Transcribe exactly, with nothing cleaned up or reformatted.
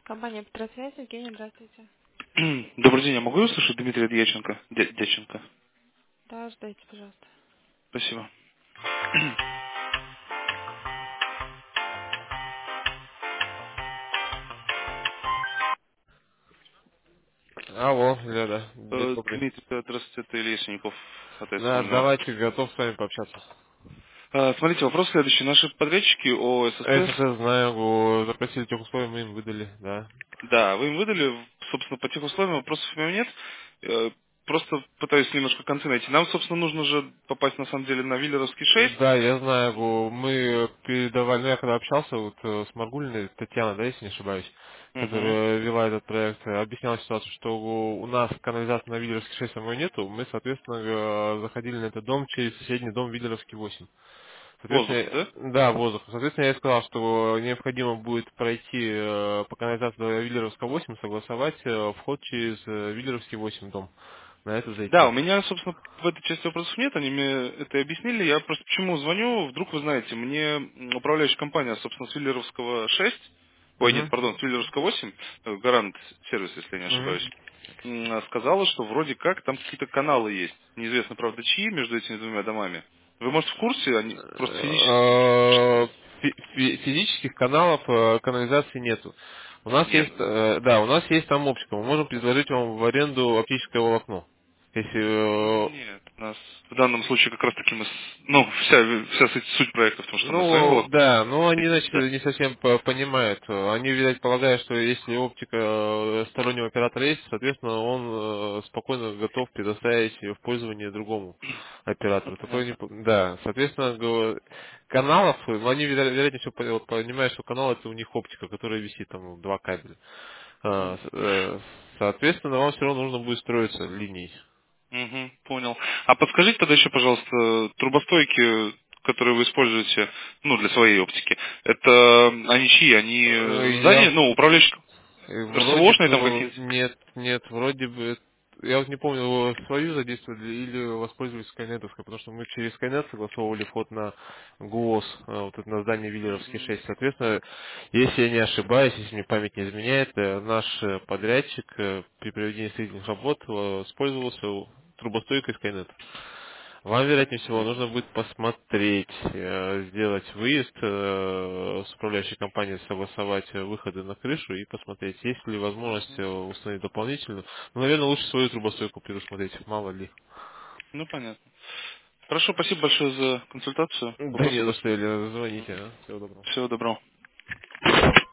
Компания Петросвязь, Евгения, здравствуйте. Добрый день, я могу услышать Дмитрия Дьяченко? Дя- Дьяченко. Да, ждайте, пожалуйста. Спасибо. Алло, Леда, день Э, добрый. Дмитрий, э, здравствуйте, это Илья Синяков, АТС Да, Терминал. давайте, готов с вами пообщаться. Э, Смотрите, вопрос следующий. Наши подрядчики ОСС, ССС, знаю, го- запросили тех условий, мы им выдали, да. да, вы им выдали, собственно, по тех условиям вопросов у меня нет. Э, Просто пытаюсь немножко концы найти. Нам, собственно, нужно же попасть, на самом деле, на Виллеровский шесть. Да, я знаю, го- мы передавали, ну я когда общался вот э, с Маргулиной, Татьяна, да, если не ошибаюсь, Угу. которая вела этот проект, э, объясняла ситуацию, что го- у нас канализации на Виллеровский шесть самой нету, мы, соответственно, э, заходили на этот дом через соседний дом Виллеровский восемь. Воздуха, Соответственно, да? да, воздух. Соответственно, я сказал, что необходимо будет пройти э, по канализации до Виллеровска восемь, согласовать э, вход через э, Виллеровский восемь дом. На это Да, зайти. у меня, собственно, в этой части вопросов нет, они мне это и объяснили. Я просто почему звоню, вдруг вы знаете, мне м, управляющая компания, собственно, с Виллеровского шесть, ой, нет, Угу. пардон, с Виллеровского восемь, э, Гарант сервис, если я не Угу. ошибаюсь, м, сказала, что вроде как там какие-то каналы есть. Неизвестно, правда, чьи между этими двумя домами. Вы, может, в курсе, они просто физически Э, фи- фи- Физических каналов э, канализации нету. У нас нет. есть, э, да, у нас есть там оптика. Мы можем предложить вам в аренду оптическое волокно. Если, э, Нет, у нас в данном случае как раз таки мы, с- ну, вся, вся суть суть проекта в том, что мы своим Ну, волокном. да, но они, значит, Да. не совсем по- понимают. Они, видать, полагают, что если оптика э, стороннего оператора есть, соответственно, он э, спокойно готов предоставить ее в пользование другому Ну, оператору. Такое не... понятно. по- Да, соответственно, го- каналов, ну, они, веро- вероятнее всего, по- вот понимают, что канал это у них оптика, которая висит, там, два кабеля. А, Мгм. с- э, Соответственно, вам все равно нужно будет строиться линией. Мгм, понял. А подскажите тогда еще, пожалуйста, трубостойки, которые вы используете, ну, для своей оптики, это они чьи? Э, Они Я здания, ну, управляющие Э, Вроде РСВОшные там бы какие-то? нет, нет, вроде бы я вот не помню, его свою задействовали или воспользовались скайнетовской, потому что мы через скайнет согласовывали вход на ГОС, э, вот это на здание Виллеровский Мгм. шесть. Соответственно, если я не ошибаюсь, если мне память не изменяет, э, наш э, подрядчик э, при проведении строительных работ э, воспользовался трубостойкой скайнет. Вам, вероятнее всего, нужно будет посмотреть, э, сделать выезд э, с управляющей компанией, согласовать э, выходы на крышу и посмотреть, есть ли возможность э, установить дополнительную. Ну, наверное, лучше свою трубостойку предусмотреть, мало ли. Ну, понятно. Хорошо, спасибо большое за консультацию. Да Вопросов не за больше что, нет. Илья, звоните, а. Всего доброго. Всего доброго.